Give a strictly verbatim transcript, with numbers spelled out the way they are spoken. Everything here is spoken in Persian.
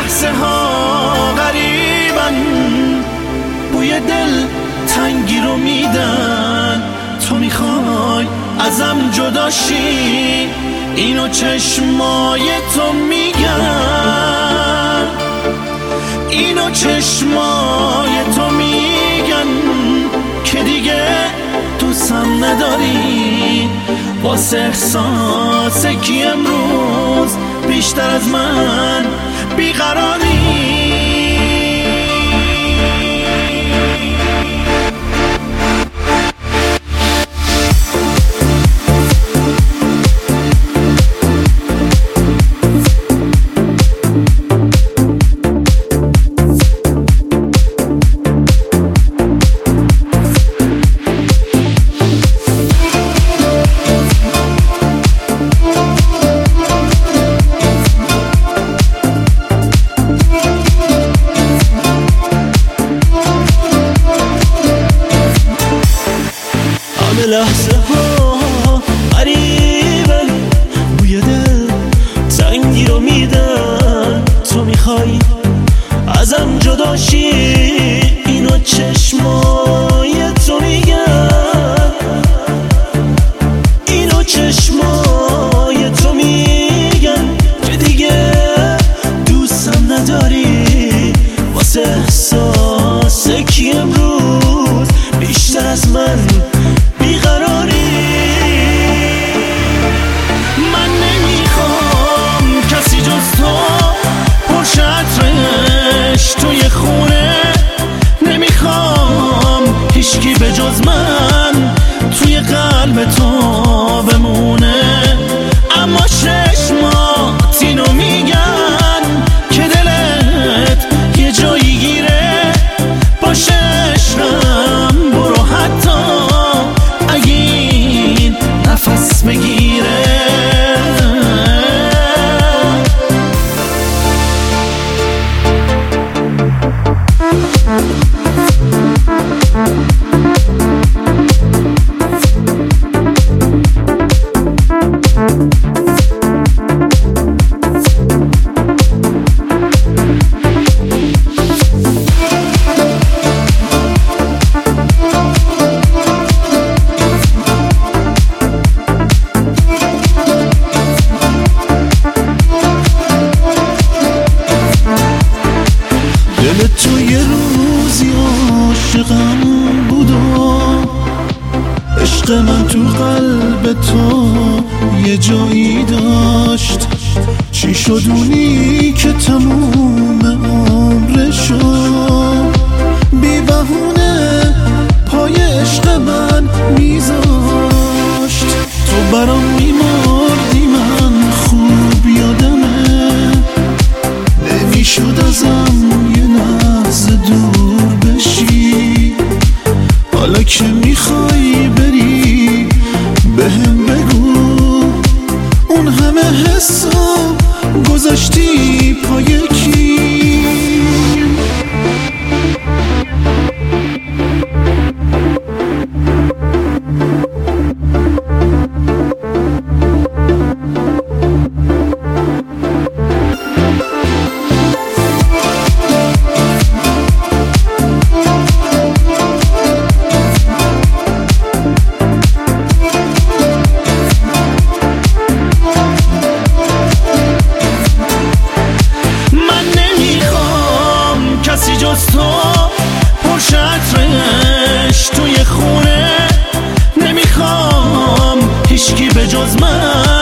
لحظه ها غریبن، بوی دل تنگی رو میدن. تو میخوای ازم جدا شی، اینو چشمای تو میگن، اینو چشمای تو میگن که دیگه دوستم نداری. واسه احساس کی امروز بیشتر از من بیقراری؟ لحظه ها قریبن، بوی دل تنگی رو میدن. تو میخوای ازم جدا شی، اینو چشمای تو میگن، اینو چشمای تو میگن که دیگه دوستم نداری. واسه احساس کی امروز بیشتر از من بیقراری؟ من نمیخوام کسی جز تو پرشه عطرش توی خونه، نمیخوام هیچکی به جز من توی قلب تو بمونه. اما چشمات اینو میگن که دلت یه جایی گیره. باشه عشقم برو حتی اگه نفس بگیره. دل تو یه روزی عاشقم بود و عشق من تو قلب تو یه جایی داشت. چی شد اونی که تموم عمرشو بی بهونه پای عشق من میذاشت؟ تو برام میمردی، من خوب یادمه، نمیشد ازم یه لحظه دور بشی. حالا که میخوای بری بهم بگو، اون همه حسو گذاشتی پای کی؟ جز تو پرشه عطرش توی خونه، نمیخوام هیچکی به جز من